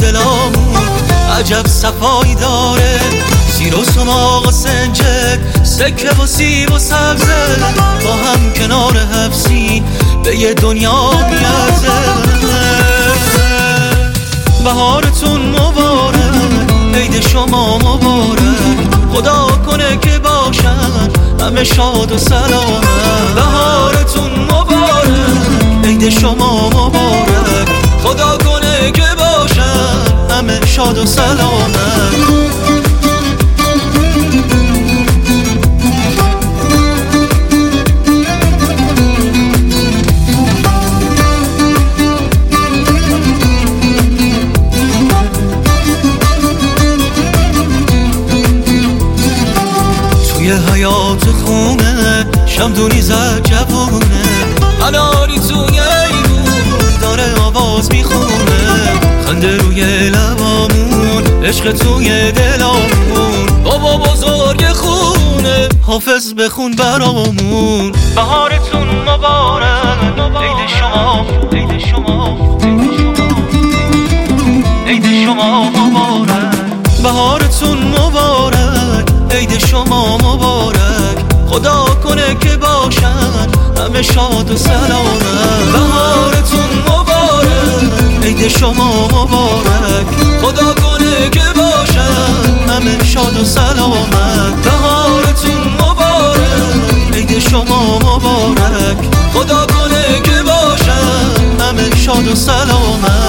دلامون عجب صفایی داره، سیر و سماق و سنجق، سکه و سیب و سبزه، با هم کنار حفظی به یه دنیا میارزه. بهارتون مبارک، عید شما مبارک، خدا کنه که باشن همه شاد و سلامت. بهارتون مبارک، عید شما مبارک، خدا کنه که باشن همه شاد و سلامت. توی حیات خونه شمدونی زد جوونه، اناری توی ایمون داره آواز میخونه، خنده روی لبامون، عشق توی دلامون، بابا بزرگ خونه حافظ بخون برامون. بهارتون مبارک، عید شما، عید شما، عید شما مبارک. بهارتون مبارک، عید شما مبارک، خدا کنه که باشن همه شاد و سلامت. بهارتون مبارک، عید شما مبارک، خدا کنه که باشن همه شاد و سلامت. بهارتون مبارک، عید شما مبارک، خدا کنه که باشن همه شاد و سلامت.